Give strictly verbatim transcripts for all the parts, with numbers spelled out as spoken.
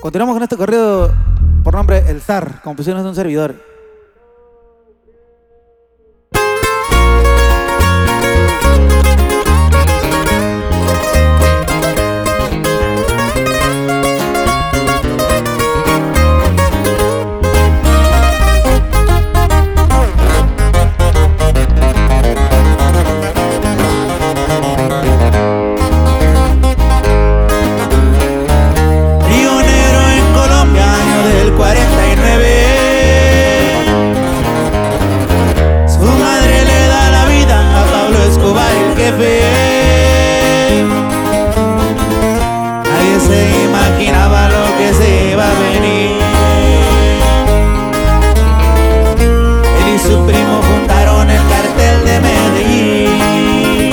Continuamos con este corrido por nombre El Zar, composiciones de un servidor. Nadie se imaginaba lo que se iba a venir. Él y su primo fundaron el cartel de Medellín.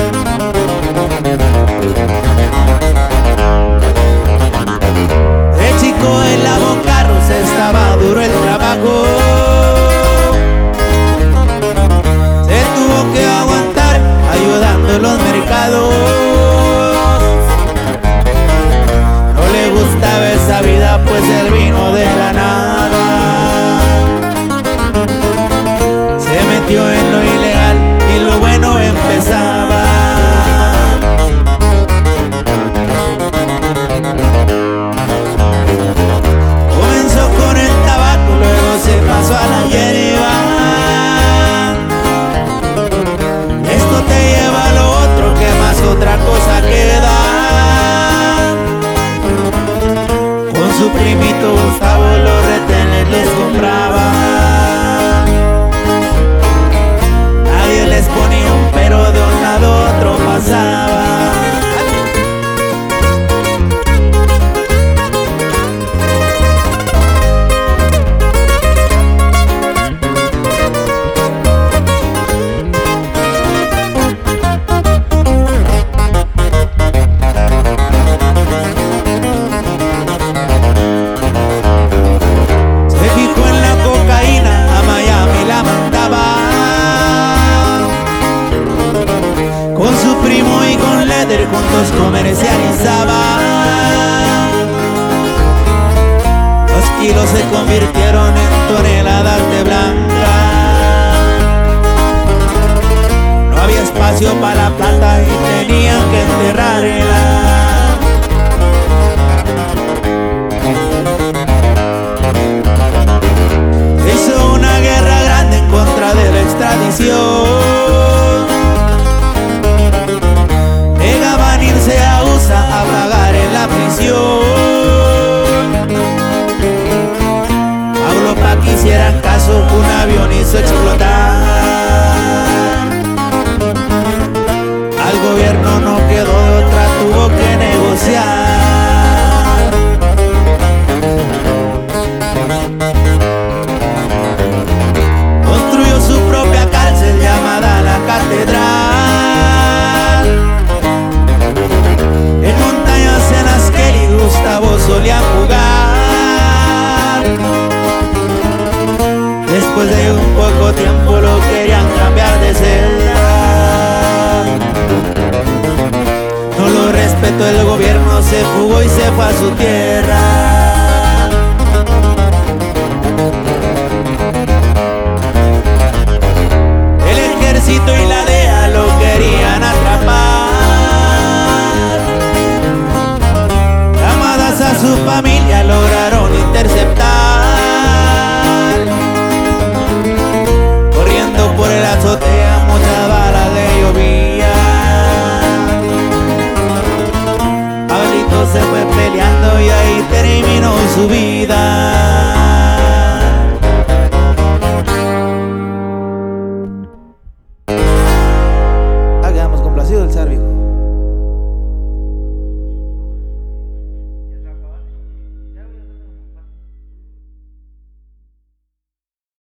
De chico en la Bocarros estaba duro el trabajo. Se tuvo que aguantar ayudando en los mercados. No le gustaba esa vida, pues él vino de la nada. Se metió en lo ilegal y lo bueno empezaba. Comenzó con el tabaco, luego se pasó a la hierba. Esto te lleva a lo otro, que más otra cosa queda. Con su primito Gustavo los retenes les compraba. Nadie les ponía un pero, de un lado a otro pasaba. Juntos comercializaban. Los kilos se convirtieron en toneladas de blanca. No había espacio para la plata y tenían que enterrarla. Se hizo una guerra grande en contra de la extradición. Llegaban a irse a U S A a pagar en la prisión. Pablo, pa' que hicieran caso, un avión hizo explotar. Al gobierno no quedó de otra, tuvo que negociar. Construyó su propia cárcel llamada La Catedral. En montañas en las que él y Gustavo solían jugar. Después de un poco tiempo lo querían cambiar de celda. No lo respetó el gobierno, se fugó y se fue a su tierra. El ejército y la D E A lo querían atrapar. A su familia lograron interceptar. Corriendo por el azotea, muchas balas le llovían. Pablito se fue peleando y ahí terminó su vida.